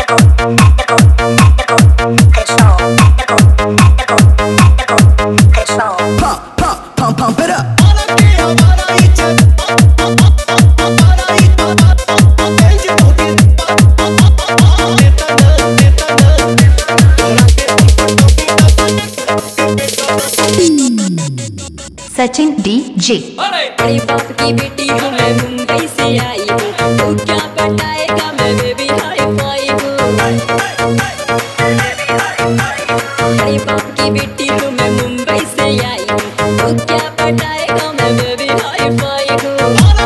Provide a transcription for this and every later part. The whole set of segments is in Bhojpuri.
Pump it up. Sachin DJ. बड़ी बाप की बेटी हूँ मैं, मुंबई से आई हूँ, तू क्या पटाएगा मैं बेबी हाई फाई हूँ। बड़ी बाप की बेटी हूँ मैं, मुंबई से आई हूँ, तू क्या पटाएगा मैं बेबी हाई फाई हूँ।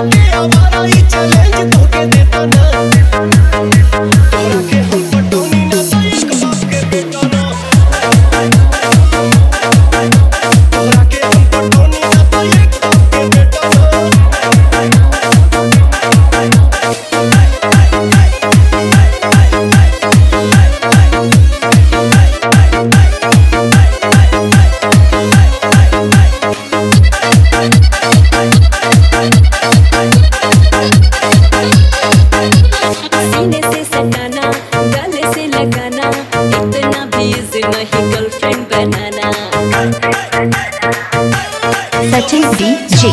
सीने से सटाना, गले से लगाना, इतना भी इजी नहीं गर्लफ्रेंड बनाना। सचिन डीजे।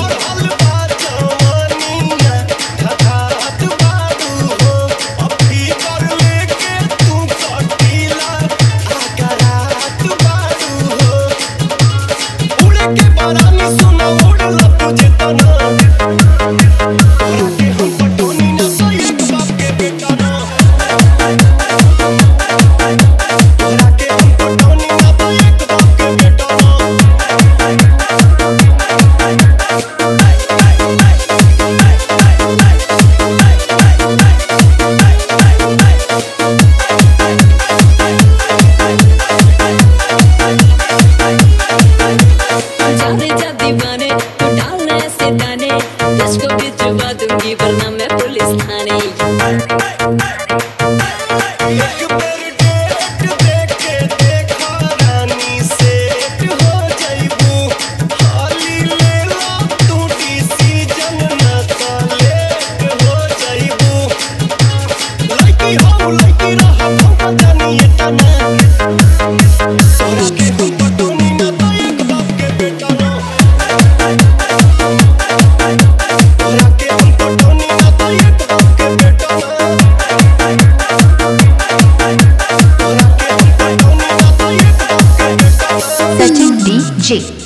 जाने जा दीवाने, तू डालना ऐसे दाने, तुझको भिजवा दूंगी वरना मैं पुलिस थाने। सचिन डीजे।